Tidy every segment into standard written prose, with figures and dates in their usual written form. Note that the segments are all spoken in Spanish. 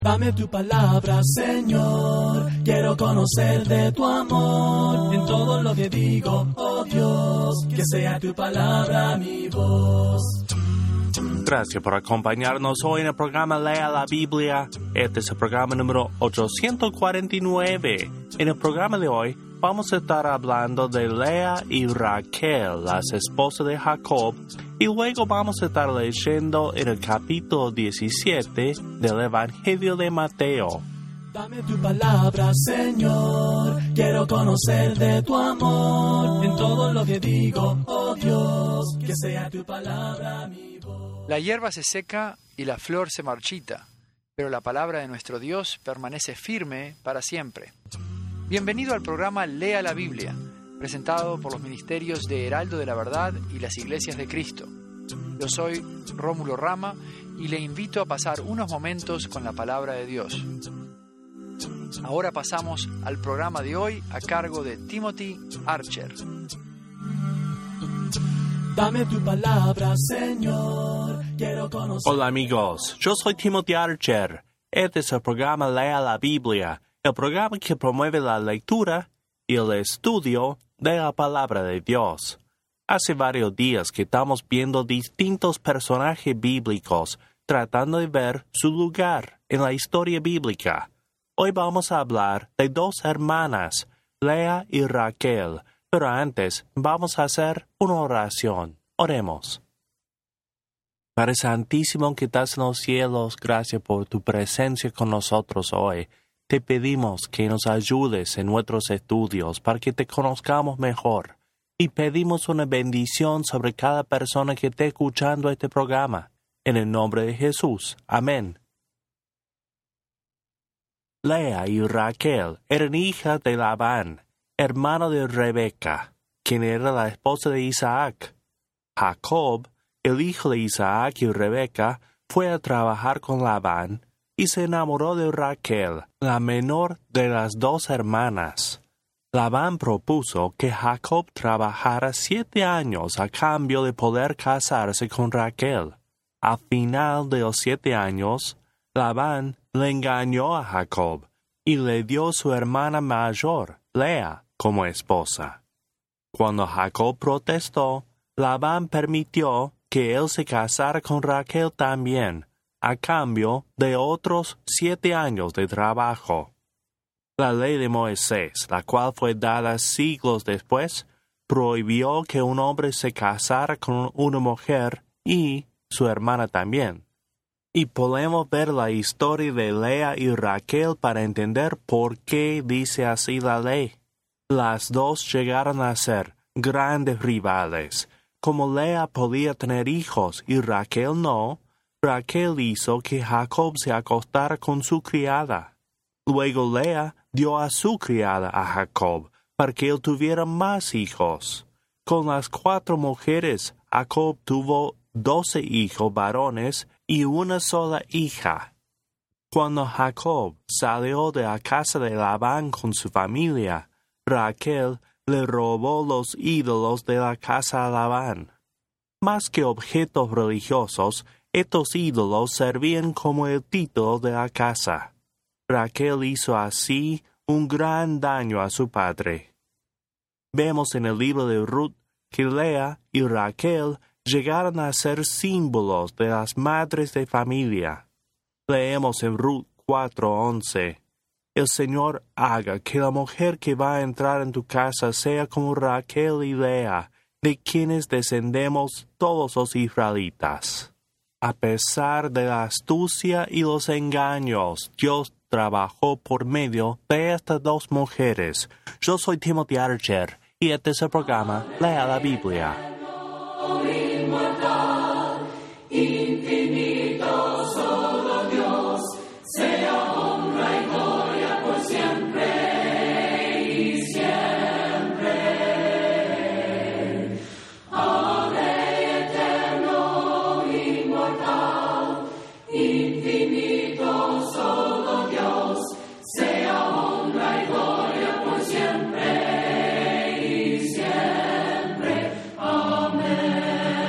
Dame tu palabra, Señor, quiero conocer de tu amor. En todo lo que digo, oh Dios, que sea tu palabra mi voz. Gracias por acompañarnos hoy en el programa Lea la Biblia. Este es el programa número 849. En el programa de hoy vamos a estar hablando de Lea y Raquel, las esposas de Jacob, y luego vamos a estar leyendo en el capítulo 17 del Evangelio de Mateo. Dame tu palabra, Señor, quiero conocer de tu amor. En todo lo que digo, oh Dios, que sea tu palabra mi voz. La hierba se seca y la flor se marchita, pero la palabra de nuestro Dios permanece firme para siempre. Bienvenido al programa Lea la Biblia, presentado por los ministerios de Heraldo de la Verdad y las Iglesias de Cristo. Yo soy Rómulo Rama y le invito a pasar unos momentos con la palabra de Dios. Ahora pasamos al programa de hoy a cargo de Timothy Archer. Dame tu palabra, Señor, quiero conocer. Hola amigos, yo soy Timothy Archer. Este es el programa Lea la Biblia, el programa que promueve la lectura y el estudio de la palabra de Dios. Hace varios días que estamos viendo distintos personajes bíblicos tratando de ver su lugar en la historia bíblica. Hoy vamos a hablar de dos hermanas, Lea y Raquel, pero antes vamos a hacer una oración. Oremos. Padre Santísimo que estás en los cielos, gracias por tu presencia con nosotros hoy. Te pedimos que nos ayudes en nuestros estudios para que te conozcamos mejor y pedimos una bendición sobre cada persona que esté escuchando este programa. En el nombre de Jesús. Amén. Lea y Raquel eran hijas de Labán, hermano de Rebeca, quien era la esposa de Isaac. Jacob, el hijo de Isaac y Rebeca, fue a trabajar con Labán y se enamoró de Raquel, la menor de las dos hermanas. Labán propuso que Jacob trabajara 7 años a cambio de poder casarse con Raquel. Al final de los 7 años, Labán le engañó a Jacob y le dio su hermana mayor, Lea, como esposa. Cuando Jacob protestó, Labán permitió que él se casara con Raquel también, a cambio de otros 7 años de trabajo. La ley de Moisés, la cual fue dada siglos después, prohibió que un hombre se casara con una mujer y su hermana también. Y podemos ver la historia de Lea y Raquel para entender por qué dice así la ley. Las dos llegaron a ser grandes rivales. Como Lea podía tener hijos y Raquel no, Raquel hizo que Jacob se acostara con su criada. Luego Lea dio a su criada a Jacob para que él tuviera más hijos. Con las 4 mujeres, Jacob tuvo 12 hijos varones y una sola hija. Cuando Jacob salió de la casa de Labán con su familia, Raquel le robó los ídolos de la casa de Labán. Más que objetos religiosos, estos ídolos servían como el título de la casa. Raquel hizo así un gran daño a su padre. Vemos en el libro de Ruth que Lea y Raquel llegaron a ser símbolos de las madres de familia. Leemos en Ruth 4:11. El Señor haga que la mujer que va a entrar en tu casa sea como Raquel y Lea, de quienes descendemos todos los israelitas. A pesar de la astucia y los engaños, Dios trabajó por medio de estas dos mujeres. Yo soy Timothy Archer y este es el programa Lea la Biblia. Infinito solo Dios, sea honra y gloria por siempre y siempre. Amén, eterno, inmortal, infinito solo Dios, sea honra y gloria por siempre y siempre. Amén.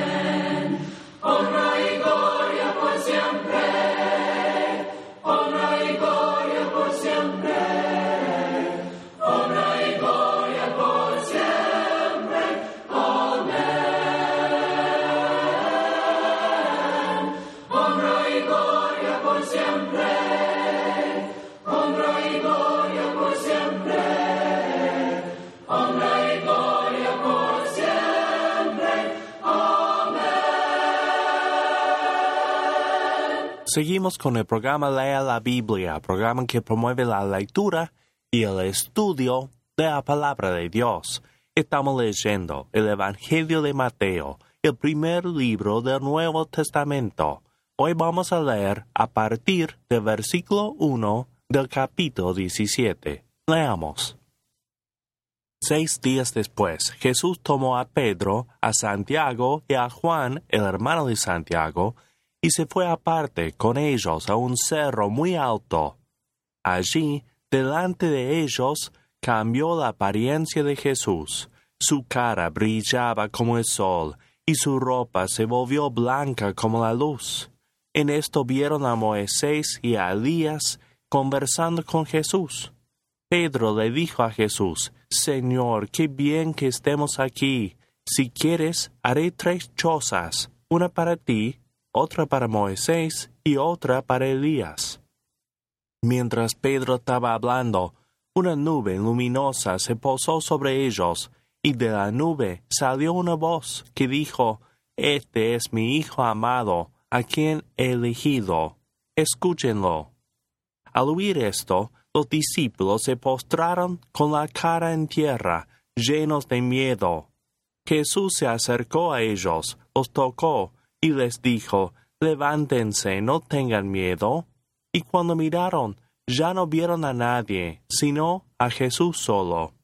Seguimos con el programa Lea la Biblia, programa que promueve la lectura y el estudio de la palabra de Dios. Estamos leyendo el Evangelio de Mateo, el primer libro del Nuevo Testamento. Hoy vamos a leer a partir del versículo 1 del capítulo 17. Leamos. 6 días después, Jesús tomó a Pedro, a Santiago y a Juan, el hermano de Santiago, y se fue aparte con ellos a un cerro muy alto. Allí, delante de ellos, cambió la apariencia de Jesús. Su cara brillaba como el sol, y su ropa se volvió blanca como la luz. En esto vieron a Moisés y a Elías conversando con Jesús. Pedro le dijo a Jesús: Señor, qué bien que estemos aquí. Si quieres, haré 3 chozas, una para ti, otra para Moisés y otra para Elías. Mientras Pedro estaba hablando, una nube luminosa se posó sobre ellos, y de la nube salió una voz que dijo: Este es mi Hijo amado, a quien he elegido. Escúchenlo. Al oír esto, los discípulos se postraron con la cara en tierra, llenos de miedo. Jesús se acercó a ellos, los tocó, y les dijo: Levántense, no tengan miedo. Y cuando miraron, ya no vieron a nadie, sino a Jesús solo.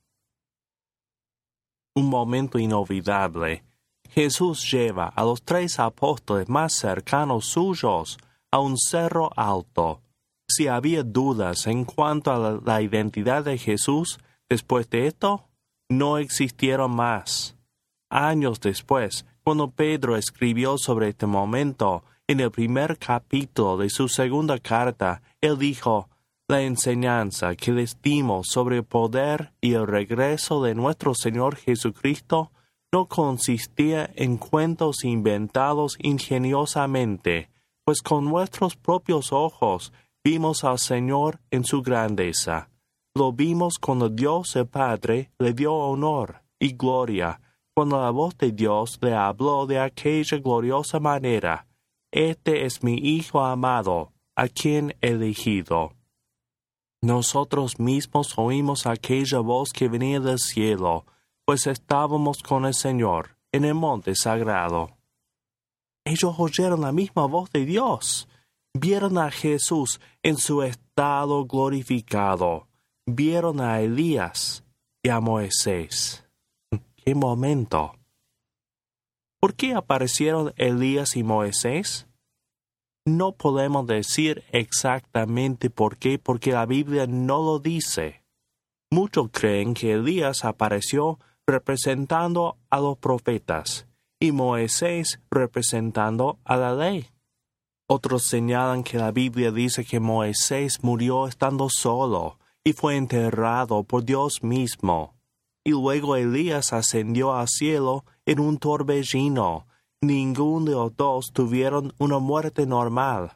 Un momento inolvidable. Jesús lleva a los 3 apóstoles más cercanos suyos a un cerro alto. Si había dudas en cuanto a la identidad de Jesús, después de esto, no existieron más. Años después, cuando Pedro escribió sobre este momento, en el primer capítulo de su segunda carta, él dijo: La enseñanza que les dimos sobre el poder y el regreso de nuestro Señor Jesucristo no consistía en cuentos inventados ingeniosamente, pues con nuestros propios ojos vimos al Señor en su grandeza. Lo vimos cuando Dios el Padre le dio honor y gloria, cuando la voz de Dios le habló de aquella gloriosa manera: Este es mi Hijo amado, a quien he elegido. Nosotros mismos oímos aquella voz que venía del cielo, pues estábamos con el Señor en el monte sagrado. Ellos oyeron la misma voz de Dios. Vieron a Jesús en su estado glorificado. Vieron a Elías y a Moisés. ¡Qué momento! ¿Por qué aparecieron Elías y Moisés? No podemos decir exactamente por qué, porque la Biblia no lo dice. Muchos creen que Elías apareció representando a los profetas y Moisés representando a la ley. Otros señalan que la Biblia dice que Moisés murió estando solo y fue enterrado por Dios mismo. Y luego Elías ascendió al cielo en un torbellino. Ninguno de los dos tuvieron una muerte normal.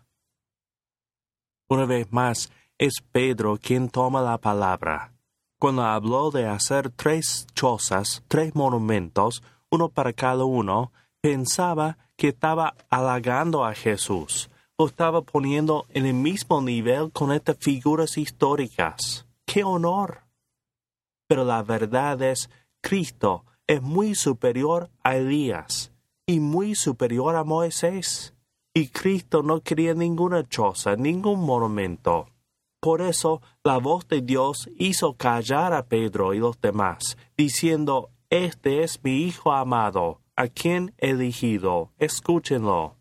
Una vez más, es Pedro quien toma la palabra. Cuando habló de hacer 3 chozas, 3 monumentos, uno para cada uno, pensaba que estaba halagando a Jesús. Lo estaba poniendo en el mismo nivel con estas figuras históricas. ¡Qué honor! Pero la verdad es, Cristo es muy superior a Elías y muy superior a Moisés. Y Cristo no quería ninguna choza, ningún monumento. Por eso, la voz de Dios hizo callar a Pedro y los demás, diciendo: Este es mi Hijo amado, a quien he elegido. Escúchenlo.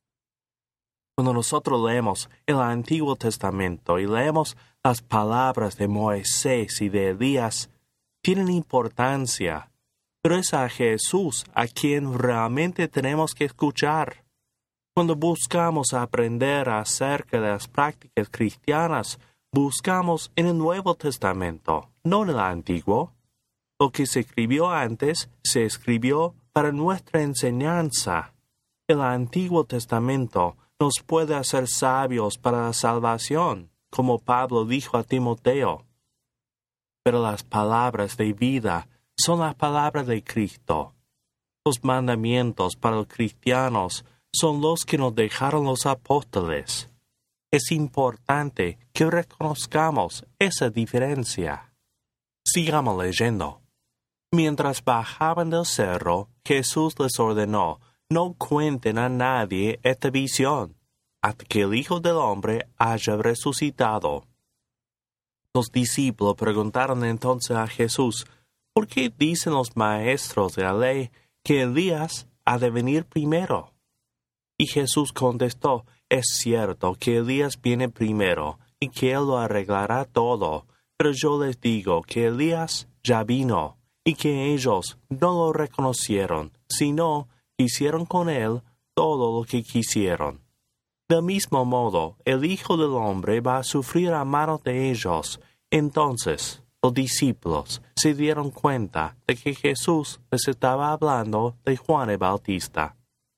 Cuando nosotros leemos el Antiguo Testamento y leemos las palabras de Moisés y de Elías, tienen importancia, pero es a Jesús a quien realmente tenemos que escuchar. Cuando buscamos aprender acerca de las prácticas cristianas, buscamos en el Nuevo Testamento, no en el Antiguo. Lo que se escribió antes se escribió para nuestra enseñanza. El Antiguo Testamento nos puede hacer sabios para la salvación, como Pablo dijo a Timoteo. Pero las palabras de vida son las palabras de Cristo. Los mandamientos para los cristianos son los que nos dejaron los apóstoles. es importante que reconozcamos esa diferencia. Sigamos leyendo. Mientras bajaban del cerro, Jesús les ordenó: no cuenten a nadie esta visión, hasta que el Hijo del Hombre haya resucitado. Los discípulos preguntaron entonces a Jesús: ¿por qué dicen los maestros de la ley que Elías ha de venir primero? Y Jesús contestó: es cierto que Elías viene primero y que él lo arreglará todo, pero yo les digo que Elías ya vino y que ellos no lo reconocieron, sino hicieron con él todo lo que quisieron. Del mismo modo, el Hijo del Hombre va a sufrir a manos de ellos. Entonces, los discípulos se dieron cuenta de que Jesús les estaba hablando de Juan el Bautista.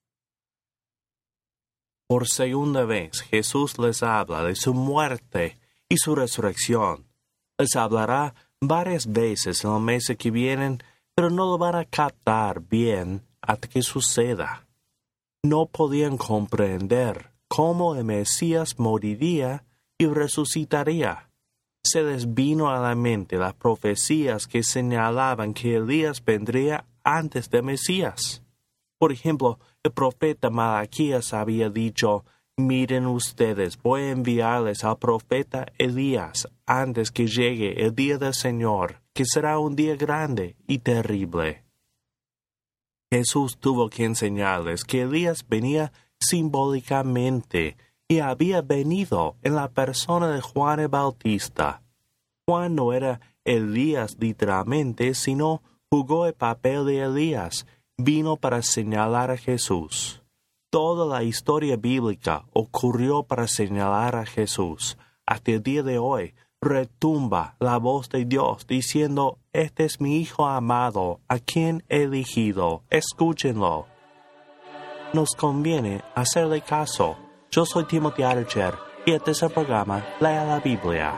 Por segunda vez, Jesús les habla de su muerte y su resurrección. Les hablará varias veces en los meses que vienen, pero no lo van a captar bien hasta que suceda. No podían comprender cómo el Mesías moriría y resucitaría. Se les vino a la mente las profecías que señalaban que Elías vendría antes de Mesías. Por ejemplo, el profeta Malaquías había dicho: miren ustedes, voy a enviarles al profeta Elías antes que llegue el día del Señor, que será un día grande y terrible. Jesús tuvo que enseñarles que Elías venía simbólicamente y había venido en la persona de Juan el Bautista. Juan no era Elías literalmente, sino jugó el papel de Elías. Vino para señalar a Jesús. Toda la historia bíblica ocurrió para señalar a Jesús. Hasta el día de hoy retumba la voz de Dios diciendo: este es mi Hijo amado, a quien he elegido. Escúchenlo. Nos conviene hacerle caso. Yo soy Timothy Archer y este es el programa Lea la Biblia.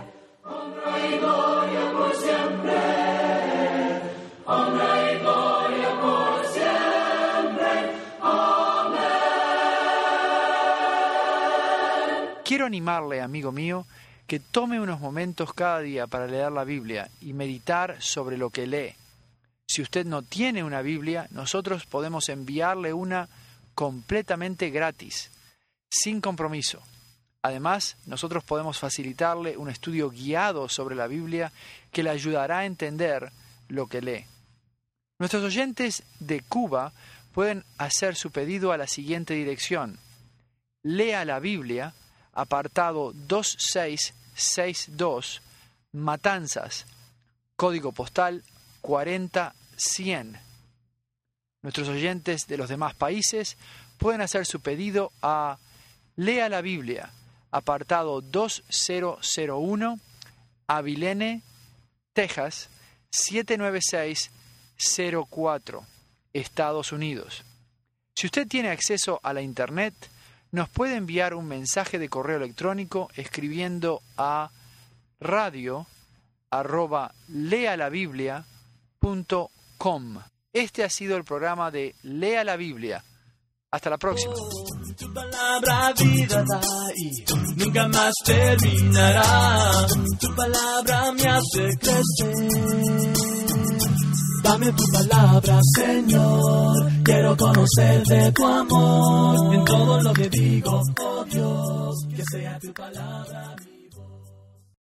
Quiero animarle, amigo mío, que tome unos momentos cada día para leer la Biblia y meditar sobre lo que lee. Si usted no tiene una Biblia, nosotros podemos enviarle una completamente gratis, sin compromiso. Además, nosotros podemos facilitarle un estudio guiado sobre la Biblia que le ayudará a entender lo que lee. Nuestros oyentes de Cuba pueden hacer su pedido a la siguiente dirección: Lea la Biblia, apartado 2662, Matanzas, código postal 40100. Nuestros oyentes de los demás países pueden hacer su pedido a Lea la Biblia, apartado 2001, Abilene, Texas, 79604, Estados Unidos. Si usted tiene acceso a la Internet, nos puede enviar un mensaje de correo electrónico escribiendo a radio@lealabiblia.com. Este ha sido el programa de Lea la Biblia. Hasta la próxima. Tu palabra vida da y nunca más terminará. Tu palabra me hace crecer. Dame tu palabra, Señor. Quiero conocer de tu amor. En todo lo que digo, oh Dios, que sea tu palabra.